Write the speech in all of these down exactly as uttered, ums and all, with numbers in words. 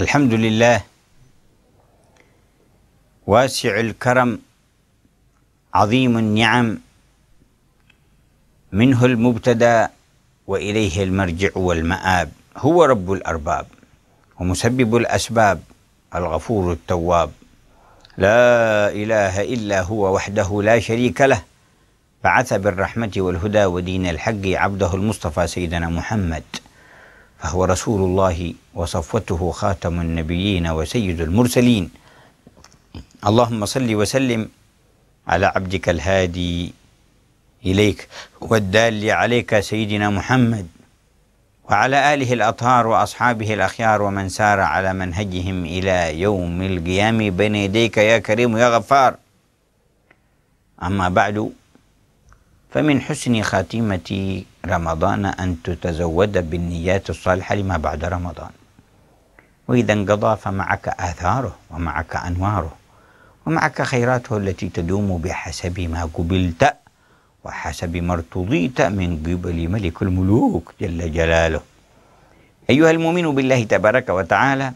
الحمد لله واسع الكرم عظيم النعم، منه المبتدأ وإليه المرجع والمآب. هو رب الأرباب ومسبب الأسباب، الغفور التواب. لا إله إلا هو وحده لا شريك له، بعث بالرحمة والهدى ودين الحق عبده المصطفى سيدنا محمد، فهو رسول الله وصفوته خاتم النبيين وسيد المرسلين. اللهم صل وسلم على عبدك الهادي إليك والدال عليك سيدنا محمد، وعلى آله الأطهار وأصحابه الأخيار ومن سار على منهجهم إلى يوم القيام بين يديك يا كريم يا غفار. أما بعد، فمن حسن خاتمة رمضان أن تتزود بالنيات الصالحة لما بعد رمضان، وإذا انقضى فمعك آثاره ومعك أنواره ومعك خيراته التي تدوم بحسب ما قبلت وحسب ما ارتضيت من قبل ملك الملوك جل جلاله. أيها المؤمن بالله تبارك وتعالى،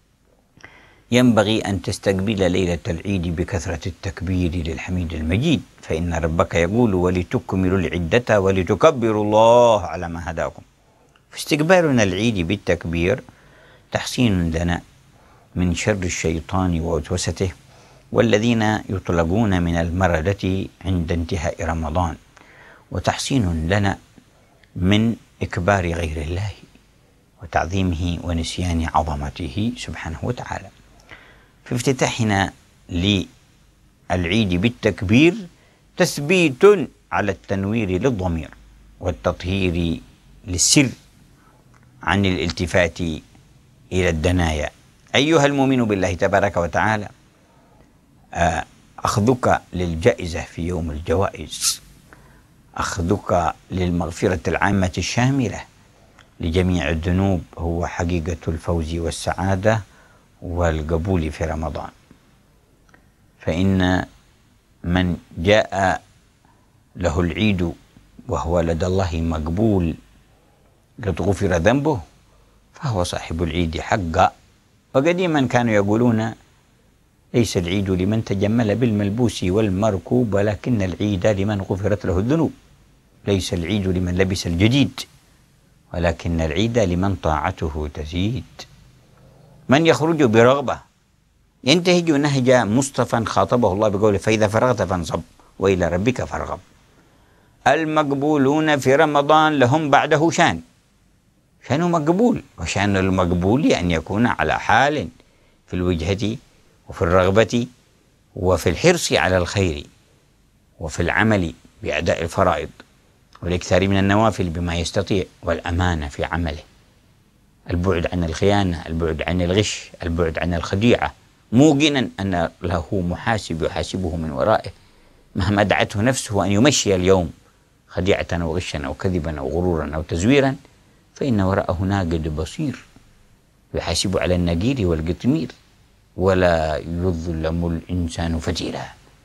ينبغي أن تستقبل ليلة العيد بكثرة التكبير للحميد المجيد، فإن ربك يقول: ولتكملوا العدة ولتكبروا الله على ما هداكم. فاستقبالنا العيد بالتكبير تحصين لنا من شر الشيطان ووسوسته والذين يطلقون من المردة عند انتهاء رمضان، وتحصين لنا من إكبار غير الله وتعظيمه ونسيان عظمته سبحانه وتعالى. في افتتاحنا للعيد بالتكبير تثبيت على التنوير للضمير والتطهير للسر عن الالتفات إلى الدنايا. أيها المؤمن بالله تبارك وتعالى، أخذك للجائزة في يوم الجوائز، أخذك للمغفرة العامة الشاملة لجميع الذنوب هو حقيقة الفوز والسعادة والقبول في رمضان. فإن من جاء له العيد وهو لدى الله مقبول قد غفر ذنبه فهو صاحب العيد حقا. وقديما كانوا يقولون: ليس العيد لمن تجمل بالملبوس والمركوب، ولكن العيد لمن غفرت له الذنوب. ليس العيد لمن لبس الجديد، ولكن العيد لمن طاعته تزيد. من يخرج برغبة ينتهج نهج مصطفى خاطبه الله بقوله: فإذا فرغت فانصب وإلى ربك فارغب. المقبولون في رمضان لهم بعده شان، شان مقبول، وشان المقبول أن يكون على حال في الوجهة وفي الرغبة وفي الحرص على الخير وفي العمل بأداء الفرائض والإكثار من النوافل بما يستطيع، والأمانة في عمله، البعد عن الخيانة، البعد عن الغش، البعد عن الخديعة، موقنا أن له محاسب يحاسبه من ورائه مهما دعته نفسه أن يمشي اليوم خديعة أو غشا أو كذبا أو غرورا أو تزويرا، فإن وراءه ناقد بصير يحاسب على النقير والقطمير، ولا يظلم الإنسان فتيلا.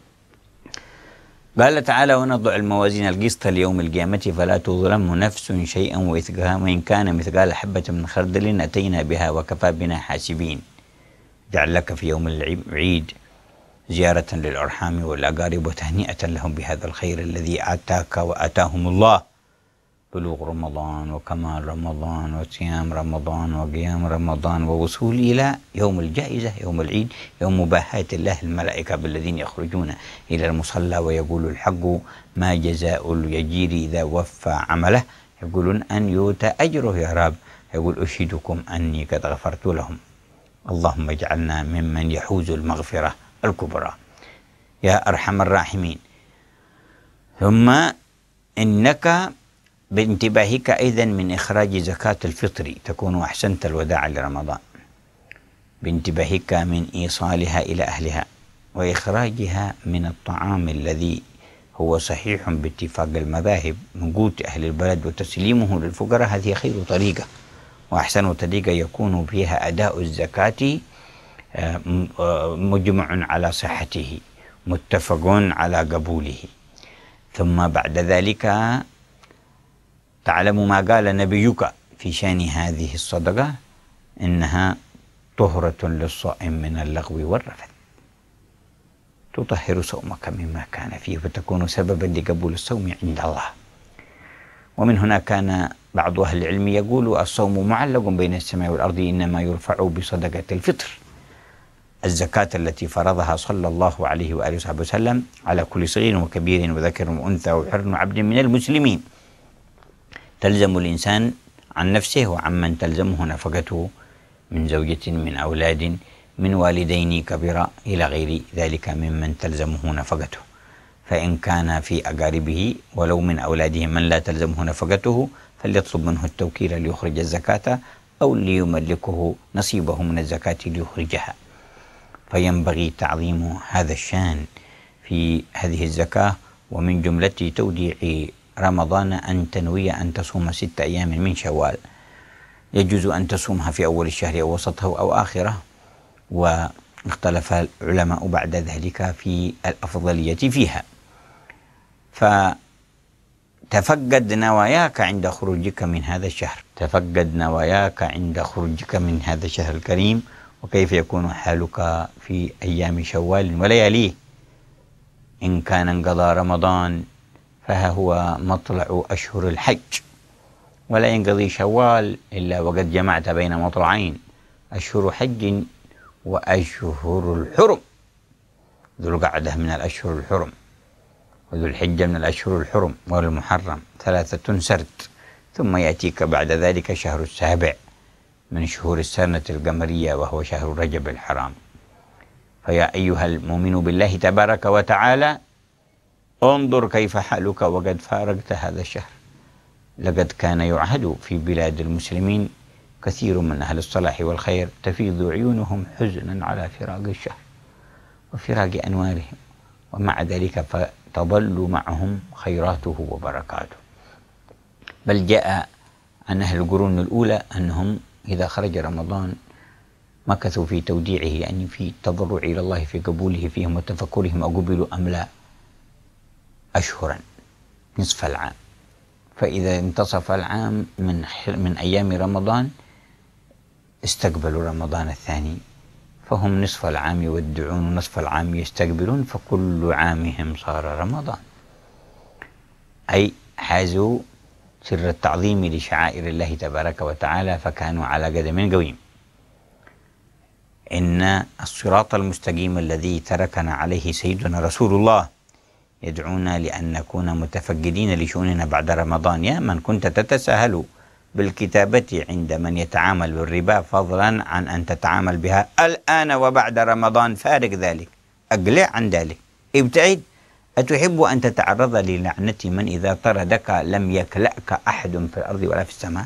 قال تعالى: ونضع الموازين القسط ليوم القيامة فلا تظلم نفس شيئا وإن كان مثقال حبة من خردل أتينا بها وكفى بنا حاسبين. جعل لك في يوم العيد زيارة للأرحام والأقارب وتهنئة لهم بهذا الخير الذي آتاك وآتاهم الله: بلوغ رمضان وكمال رمضان وصيام رمضان وقيام رمضان ووصول إلى يوم الجائزة، يوم العيد، يوم مباهاة الله الملائكة بالذين يخرجون إلى المصلى ويقول الحق: ما جزاء اليجير إذا وفى عمله. يقولون: أن يؤتى أجره يا رب. يقول: أشهدكم أني قد غفرت لهم. اللهم اجعلنا ممن يحوز المغفرة الكبرى يا أرحم الراحمين. ثم إنك بانتباهك أيضا من إخراج زكاة الفطر تكون أحسنت الوداع لرمضان، بانتباهك من إيصالها إلى أهلها وإخراجها من الطعام الذي هو صحيح باتفاق المذاهب من قوت أهل البلد وتسليمه للفقراء. هذه خير طريقة وأحسن طريقة يكون فيها أداء الزكاة مجمع على صحته متفق على قبوله. ثم بعد ذلك تعلم ما قال نبيك في شأن هذه الصدقة: إنها طهرة للصائم من اللغو والرفث، تطهر صومك مما كان فيه فتكون سببا لقبول الصوم عند الله. ومن هنا كان بعض أهل العلم يقول الصوم معلق بين السماء والأرض، إنما يرفع بصدقة الفطر، الزكاة التي فرضها صلى الله عليه وآله وصحبه وسلم على كل صغير وكبير وذكر وأنثى وحر وعبد من المسلمين، تلزم الإنسان عن نفسه وعمن تلزمه نفقته من زوجة من أولاد من والدين كبيرا إلى غير ذلك ممن تلزمه نفقته. فإن كان في أقاربه ولو من أولاده من لا تلزمه نفقته فليطلب منه التوكيل ليخرج الزكاة أو ليملكه نصيبه من الزكاة ليخرجها. فينبغي تعظيم هذا الشان في هذه الزكاة. ومن جملة توديع رمضان أن تنوي أن تصوم ست أيام من شوال، يجوز أن تصومها في أول الشهر أو وسطه أو آخره، واختلف العلماء بعد ذلك في الأفضلية فيها. فتفقد نواياك عند خروجك من هذا الشهر، تفقد نواياك عند خروجك من هذا الشهر الكريم، وكيف يكون حالك في أيام شوال ولياليه. إن كان انقضى رمضان فها هو مطلع أشهر الحج، ولا ينقضي شوال إلا وقد جمعت بين مطلعين، أشهر حج وأشهر الحرم. ذو القعدة من الأشهر الحرم، وذو الحجة من الأشهر الحرم، والمحرم ثلاثة سرد، ثم يأتيك بعد ذلك شهر السابع من شهور السنة القمرية وهو شهر رجب الحرام. فيا أيها المؤمن بالله تبارك وتعالى، انظر كيف حالك وقد فارقت هذا الشهر. لقد كان يعهد في بلاد المسلمين كثير من أهل الصلاح والخير تفيض عيونهم حزنا على فراق الشهر وفراق أنوارهم، ومع ذلك فتظل معهم خيراته وبركاته. بل جاء عن أهل القرون الأولى أنهم إذا خرج رمضان مكثوا في توديعه، يعني في التضرع إلى الله في قبوله فيهم وتفكرهم أقبلوا أم لا أشهرا نصف العام. فإذا انتصف العام من من أيام رمضان استقبلوا رمضان الثاني، فهم نصف العام يودعون ونصف العام يستقبلون، فكل عامهم صار رمضان، أي حازوا سر التعظيم لشعائر الله تبارك وتعالى، فكانوا على قدم قويم. إن الصراط المستقيم الذي تركنا عليه سيدنا رسول الله يدعونا لأن نكون متفقدين لشؤوننا بعد رمضان. يا من كنت تتساهل بالكتابة عند من يتعامل بالربا، فضلا عن أن تتعامل بها الآن وبعد رمضان، فارق ذلك، أقلع عن ذلك، ابتعد. أتحب أن تتعرض للعنة من إذا طردك لم يكلأك أحد في الأرض ولا في السماء؟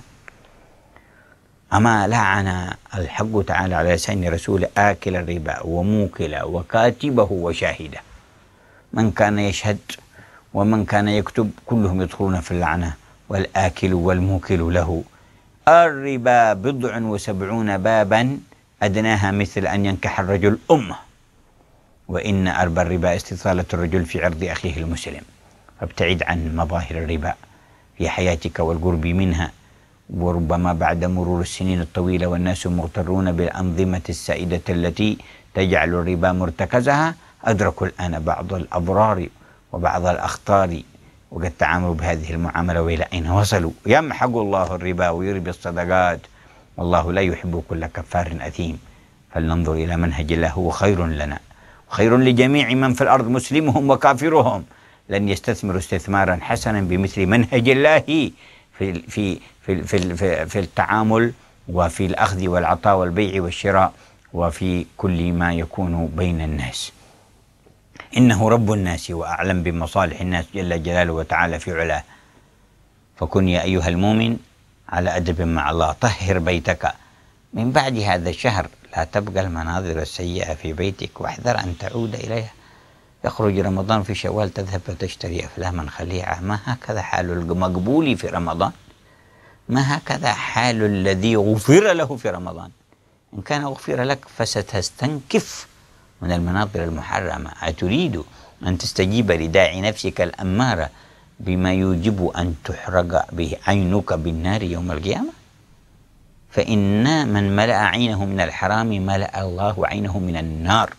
أما لعن الحق تعالى على لسان رسول آكل الربا وموكل وكاتبه وشاهده. من كان يشهد ومن كان يكتب كلهم يدخلون في اللعنة، والآكل والموكل له. الربا بضع وسبعون بابا أدناها مثل أن ينكح الرجل أمه، وإن أربى الربا استثالة الرجل في عرض أخيه المسلم. فابتعد عن مظاهر الربا في حياتك والقرب منها. وربما بعد مرور السنين الطويلة والناس مغترون بالأنظمة السائدة التي تجعل الربا مرتكزها، أدركوا الآن بعض الأضرار وبعض الأخطار، وقد تعاملوا بهذه المعاملة وإلى أين وصلوا. يمحق الله الربا ويربي الصدقات، والله لا يحب كل كفار أثيم. فلننظر إلى منهج الله، هو خير لنا وخير لجميع من في الأرض، مسلمهم وكافرهم. لن يستثمروا استثمارا حسنا بمثل منهج الله في في في في في, في التعامل وفي الأخذ والعطاء والبيع والشراء وفي كل ما يكون بين الناس. إنه رب الناس وأعلم بمصالح الناس جل جلاله وتعالى في علاه. فكن يا أيها المؤمن على أدب مع الله. طهر بيتك من بعد هذا الشهر، لا تبقى المناظر السيئة في بيتك، واحذر أن تعود إليها. يخرج رمضان في شوال تذهب فتشتري أفلاما خليعة. ما هكذا حال المقبول في رمضان؟ ما هكذا حال الذي غفر له في رمضان؟ إن كان غفر لك فستستنكف من المناظر المحرمة. أتريد أن تستجيب لداعي نفسك الأمارة بما يوجب أن تحرق به عينك بالنار يوم القيامة؟ فإن من ملأ عينه من الحرام ملأ الله عينه من النار،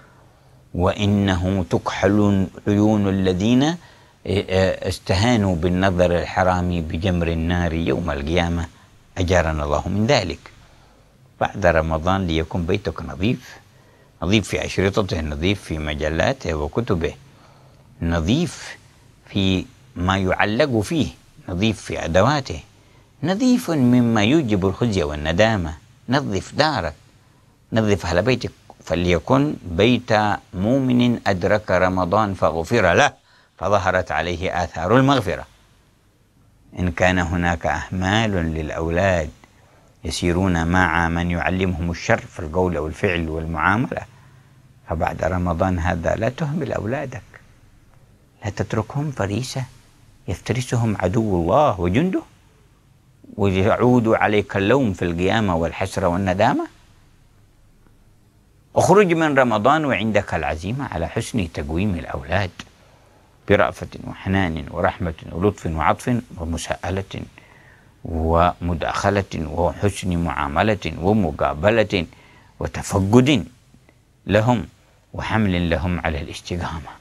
وإنه تكحل عيون الذين استهانوا بالنظر الحرام بجمر النار يوم القيامة، أجارنا الله من ذلك. بعد رمضان ليكن بيتك نظيف، نظيف في أشرطته، نظيف في مجلاته وكتبه، نظيف في ما يعلق فيه، نظيف في أدواته، نظيف مما يوجب الخزي والندامة. نظف دارك، نظف أهل بيتك، فليكن بيت مؤمن أدرك رمضان فغفر له فظهرت عليه آثار المغفرة. إن كان هناك أحمال للأولاد يسيرون مع من يعلمهم الشر في القول أو الفعل والمعاملة، فبعد رمضان هذا لا تهمل أولادك، لا تتركهم فريسة يفترسهم عدو الله وجنده ويعود عليك اللوم في القيامة والحسرة والندامة. اخرج من رمضان وعندك العزيمة على حسن تقويم الأولاد برأفة وحنان ورحمة ولطف وعطف ومساءلة ومداخلة وحسن معاملة ومقابلة وتفقد لهم وحمل لهم على الاستقامة.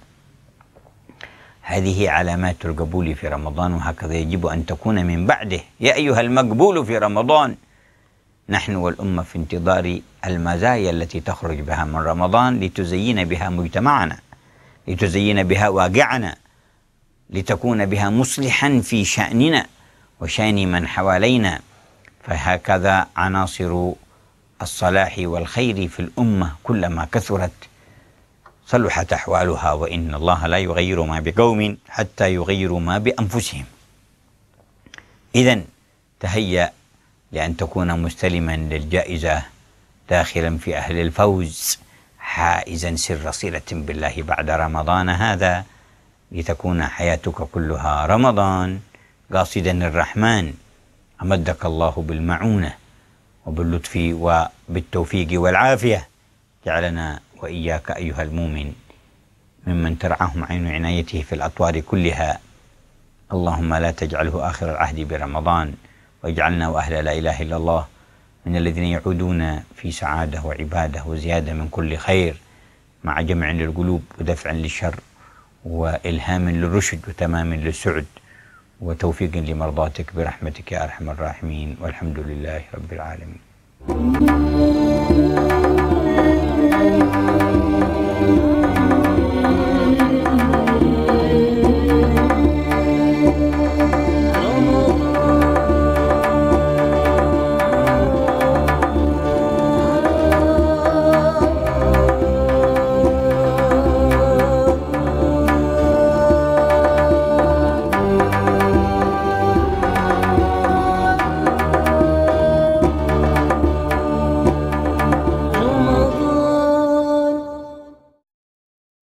هذه علامات القبول في رمضان، وهكذا يجب أن تكون من بعده. يا أيها المقبول في رمضان، نحن والأمة في انتظار المزايا التي تخرج بها من رمضان لتزين بها مجتمعنا، لتزين بها واقعنا، لتكون بها مصلحا في شأننا وشأن من حوالينا. فهكذا عناصر الصلاح والخير في الأمة كلما كثرت صلحت أحوالها، وإن الله لا يغير ما بقوم حتى يغيروا ما بأنفسهم. إذن تهيأ لأن تكون مستلما للجائزة، داخلا في أهل الفوز، حائزا سر صلة بالله بعد رمضان هذا، لتكون حياتك كلها رمضان، قاصدا الرحمن. أمدك الله بالمعونة وباللطف وبالتوفيق والعافية. جعلنا وإياك أيها المؤمن ممن ترعاهم عين عنايته في الأطوار كلها. اللهم لا تجعله آخر العهد برمضان، واجعلنا وأهل لا إله إلا الله من الذين يعودون في سعادة وعبادة وزيادة من كل خير، مع جمع للقلوب ودفع للشر وإلهام للرشد وتمام للسعد وتوفيق لمرضاتك برحمتك يا أرحم الراحمين، والحمد لله رب العالمين.